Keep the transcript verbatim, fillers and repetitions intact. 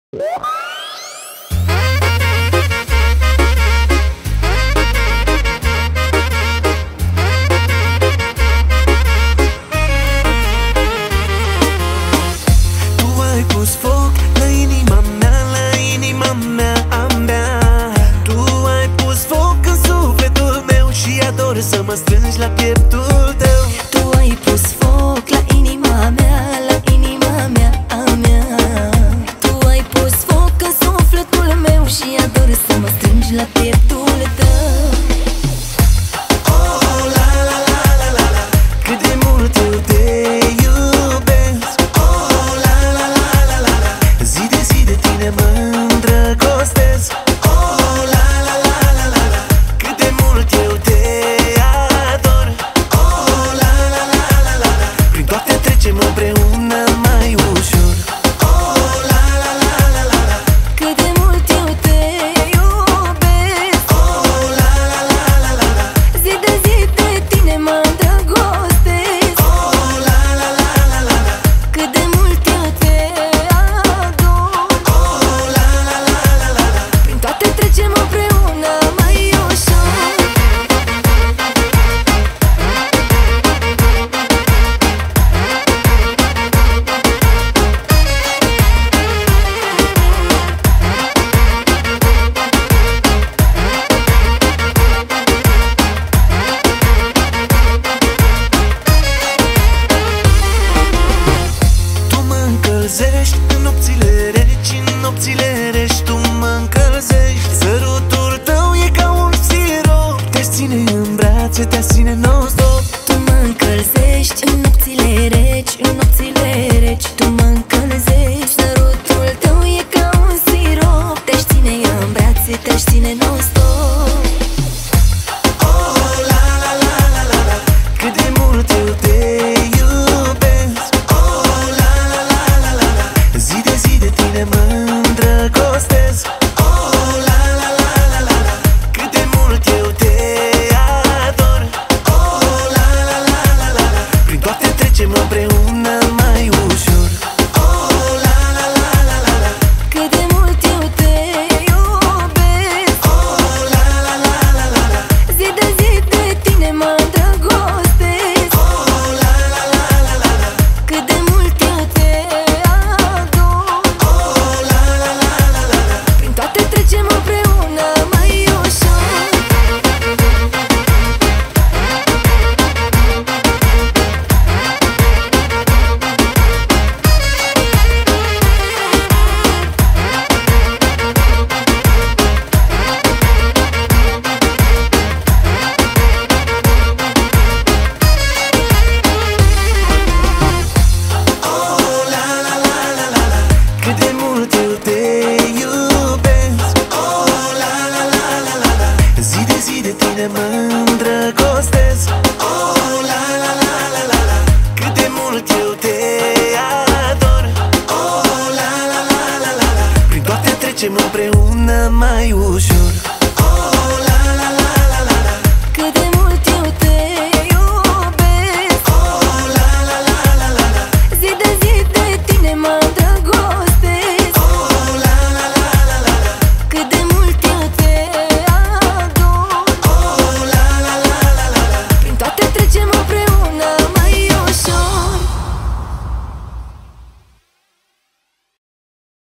Să mă strângi la pieptul tău. Tu ai pus foc la inima mea, la inima mea, a mea. Tu ai pus foc în sufletul meu și ador să mă strângi la pieptul tău. Oh, la la la la la la, cât de mult eu te iubesc. Oh, la la la la la la, zi de zi de tine mă îndrăgostesc. Oh, la la la la la la, cât de mult eu te împreună mai ușor. Oh, la la la la la la, cât de mult eu te iubesc. Oh, la la la la la la, zi de zi de tine mă îndrăgostesc. Oh, la la la la la la, cât de mult eu te ador. Oh, la la la la la la, prin toate trecem împreună mai ușor. în nopțile reci, în nopțile reci tu mă încălzești. Sărutul tău e ca un sirop, te ține în brațe, te ține non-stop. Tu mă încălzești în nopțile reci, în nopțile reci tu mă încălzești. Sărutul tău e ca un sirop, te ține în brațe, te ține non-stop. Oh, la la la la la la, cât de mult eu te iubesc. Oh, la la la la la la, zi de zi de tine mă îndrăgostesc. Oh, la la la la la la, cât de mult eu te ador. Oh, la la la la la la, prin toate trecem împreună mai ușor. Oh, la la la la la la, cât de mult eu te iubesc. Oh, la la la la la la, zi de zi de tine mă îndrăgostesc. Oh, la la la la la la, cât de mult eu te ador. Oh, la la la la la la, prin toate trecem împreună mai ușor. Oh, la la la la la la, cât de mult eu te iubesc. Oh, la la la la la la, zi de zi de tine mă îndrăgostesc. Oh, la la la la la la, cât de mult eu te ador. Oh, la la la la la la, prin toate trecem împreună mai ușor. Oh, la la la la la la, cât de mult eu te iubesc. Oh, la la la la la la, zi de zi de tine mă îndrăgostesc.